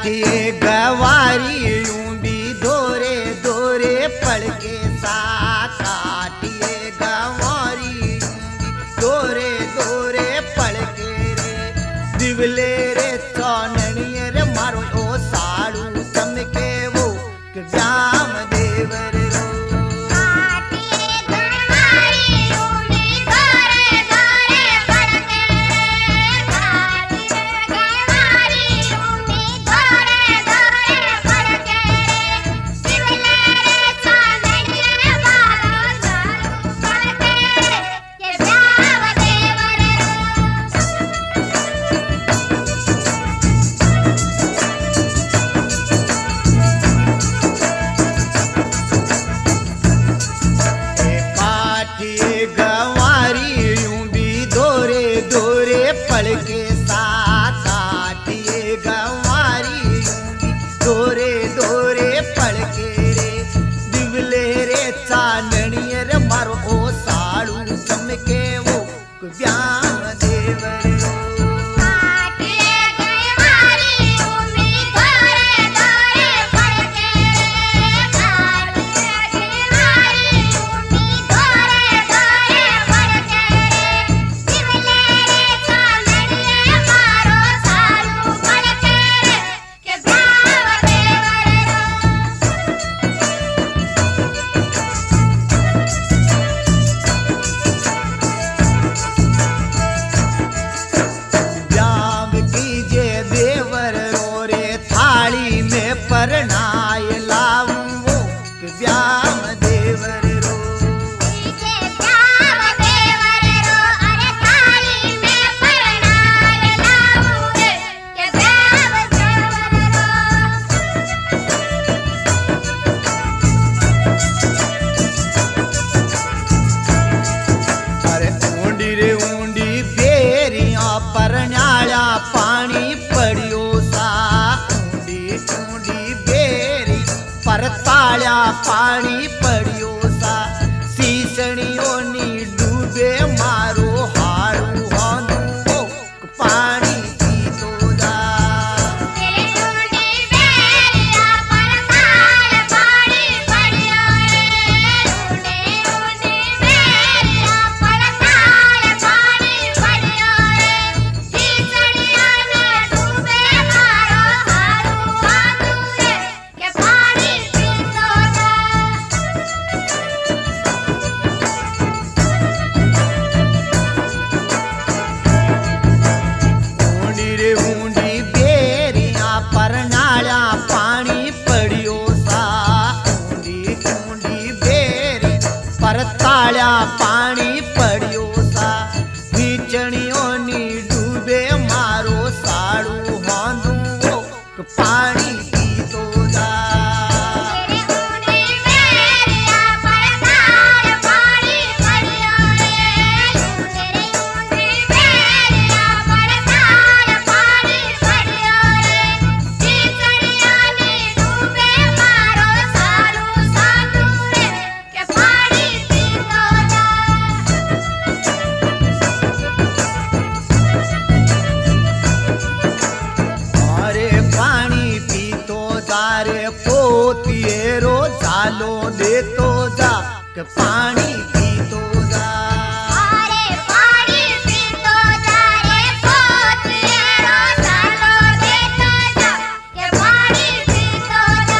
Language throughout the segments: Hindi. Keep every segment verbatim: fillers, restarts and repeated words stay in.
काटिए गवारी यूं भी दोरे दोरे पड़ के सा काटिए गवारी यूं भी दोरे दोरे पड़ के रे दिवले रे चौननिए रे मारो ओ साड़ू चमके वो कि श्याम देवर रो के साथ काटिए गवारी दोरे दोरे पड़ के रे दिवले रे चांदनिए रे मारो ओ साड़ू चमके वो श्याम देवर रो परनाय लाऊं वो कि श्याम देवर रो श्याम देवर रो अरे थाली में परनाय लाऊं कि श्याम देवर रो अरे ऊंडी रे ऊंडी बेरियां परनाया पानी पड़ियो सा परताळ्या पानी पड़ियो सा सीसणियों नी डूबे मारो हारू हांदू पानी पी तो जा तेरे ऊंडी बेरिया परताळ पानी पड़ियो रे ऊंडी ऊंडी बेरिया परताळ पानी पड़ियो रे सीसणियों नी डूबे मारो हारू हांदू रे के पानी परताळ्या पानी पड़ियो सा नीचणियों नी डूबे मारो साड़ू हांदू वो पानी पी तो जा पोतिएरो झालो दे तो जा के पानी पी तो जा अरे पानी पी तो जा रे पोतिएरो झालो दे तो जा के पानी पी तो जा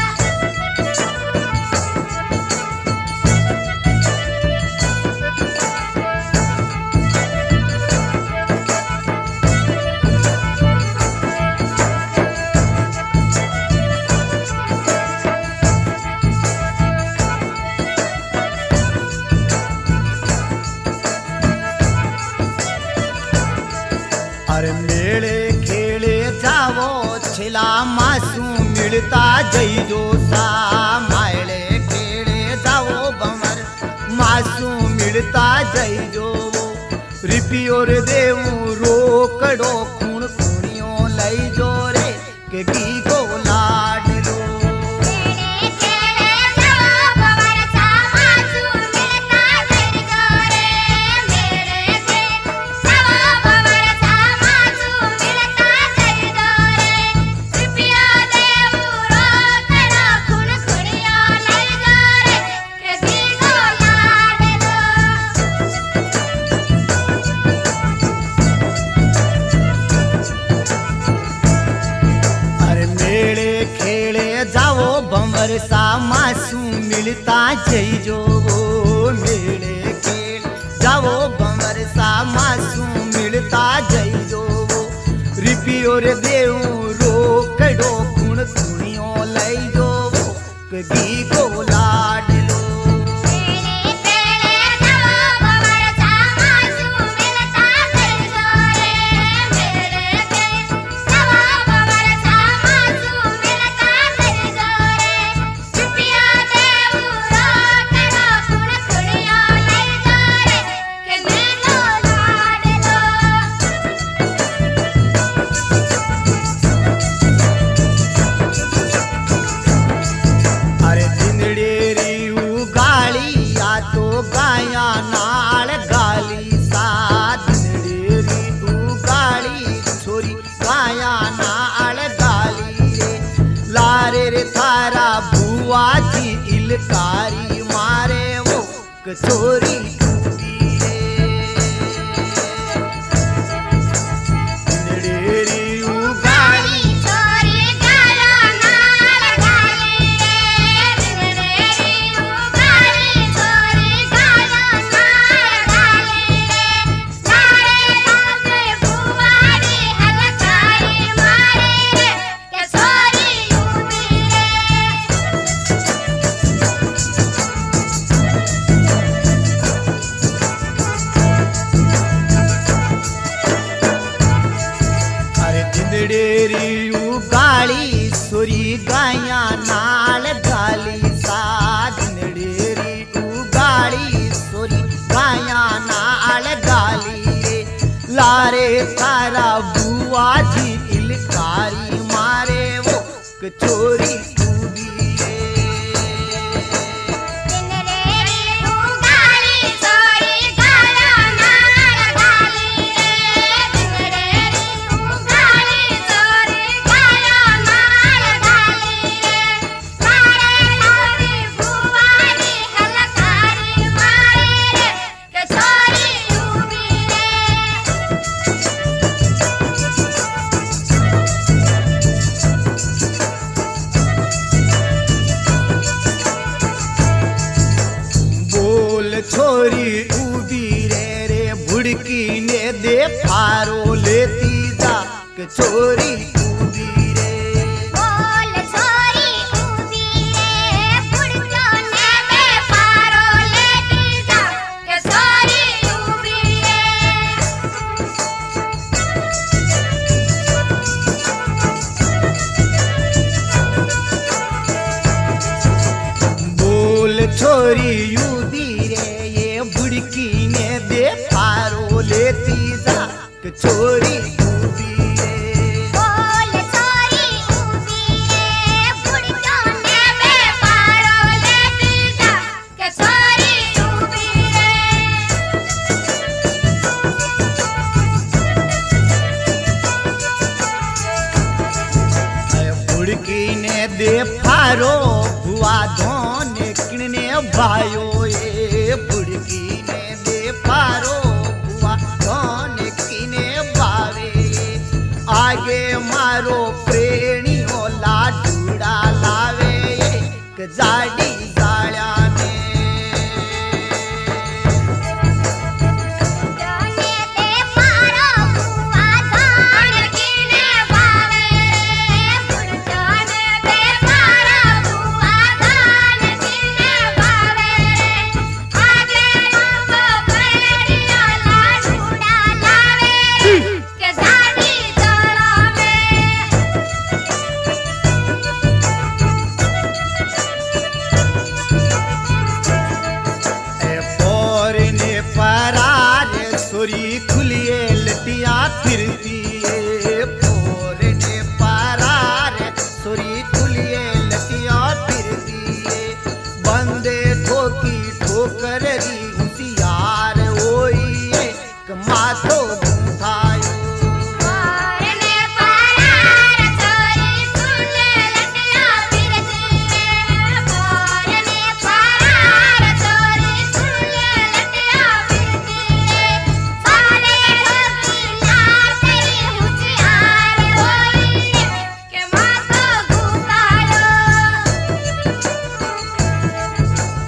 अरे मेले खेले जावो छिला मासू मिलता जइजो सा मायले खेले जावो बमर मासू मिलता जइजो रिपियोर देवू रोकड़ो खूण खूणियों लई जो रे के की को लाड लो Be बरसा मासू मिलता जई जो वो मेले के जाओ बरसा मासू मिलता जई जो वो रिपियो रे देऊ रोकड़ो कुण कुणियो लई जो वो कगी को लाड लो गाया नाल गाली साथ डेरी उगाली छोरी गाया नाल गाली रे लारे रे थारा बुआ जी इलकारी मारे वो कचोरी डेरी उगाली सुरी गाया नाल गाली साध डेरी उगाली सुरी गाया नाल गाली लारे तारा बुआ जी इलकारी मारे वो कचोरी छोरी उबी रे रे बुड़की ने दे फारो लेती जा के छोरी उबी रे बोल छोरी उबी रे बुड़की ने दे फारो लेती जा के छोरी उबी रे बोल छोरी बुड़की ने दे फारो लेती जा छोरी उबी रे बोल छोरी उबी रे बुड़की ने दे फारो लेती जा छोरी उबी रे बुड़की ने दे फारो हुआ धोन किने भायो ए बुड़की पारो बुआ कौन किने बावे आगे मारो प्रेणी होला डूड़ा लावे एक जाड़ी जाड़ा में छोरी खुलिए लटिया फिरती है पोरने पारार छोरी खुलिए लटिया फिरती है बंदे ठोकी ठोकर री होशियार होई है माथो गुंथायो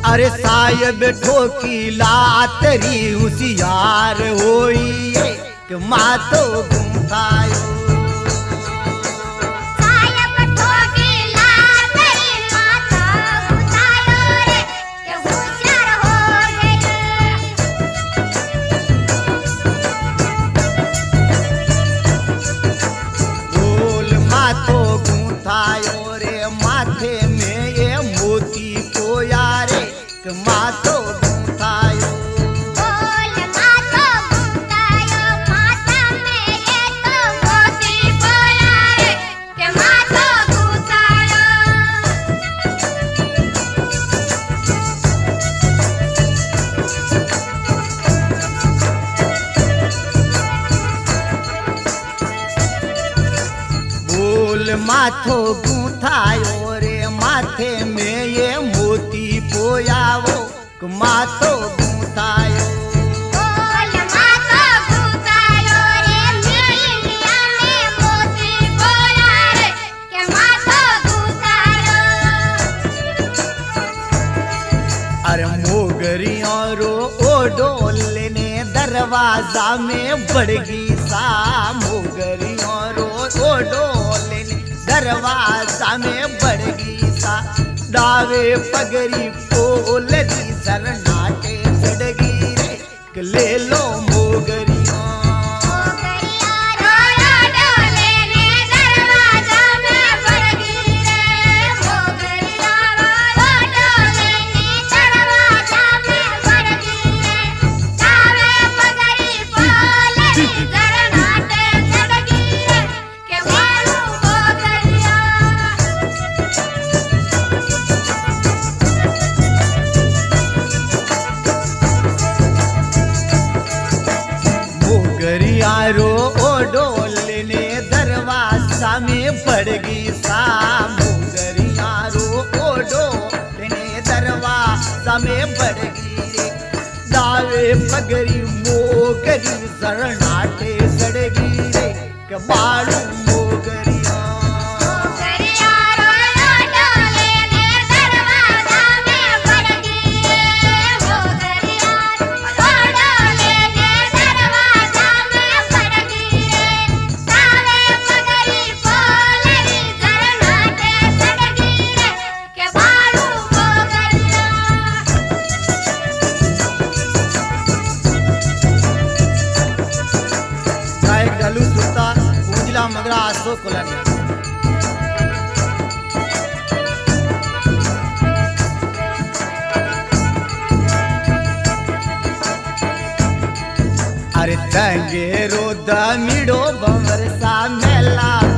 अरे साहेब ठोकी लातरी होशियार होई कि मातो गुंथायो माथे में ये मोती पोया रे कि मातो गुंथायो बोल मातो गुंथायो माथा में ये तो मोती पोया रे कि मातो गुंथायो बोल माथो गुंथायो रे माथे में ये मोती पोयावो कि मातो गुंथायो बोल मातो गुंथायो रे मिलिया में मोती पोया रे कि मातो गुंथायो अरे मोगरियों रो ओडोले ने दरवाजा में बढ़गी सा मोगरियों रो ओडोले ने दरवाजा में बढ़गी सा दावे पगरी पोलरी सरनाटे सड़गी रे कि ले लो मोगरियों मोगरिया रोया डोले ने दरवाजा में बढ़गी रे मोगरिया रोया डोले ने दरवाजा में बढ़गी रे दावे पगरी पोलरी सरनाटे सड़गी रे कि मारू मोगरिया मोगरिया रो ओडोले ने दरवाजा में बढ़गी सा मोगरिया रो ओडोले ने दरवाजा में बढ़गी रे दावे पगरी मोगरी सरनाटे सड़गी रे कि बाड़ू मोगरिया मोगरिया रोया डोले ने दरवाजा में बढ़गी रे मोगरिया रोया डोले ने दरवाजा में बढ़गी रे दावे पगरी पोलरी सरनाटे सड़गी रे कि मारू मोगरिया गायक डालू सुल्ता पूंजला मगरा आसो कोलानी अरे तंगे रो दमिड़ो बमरसा मेला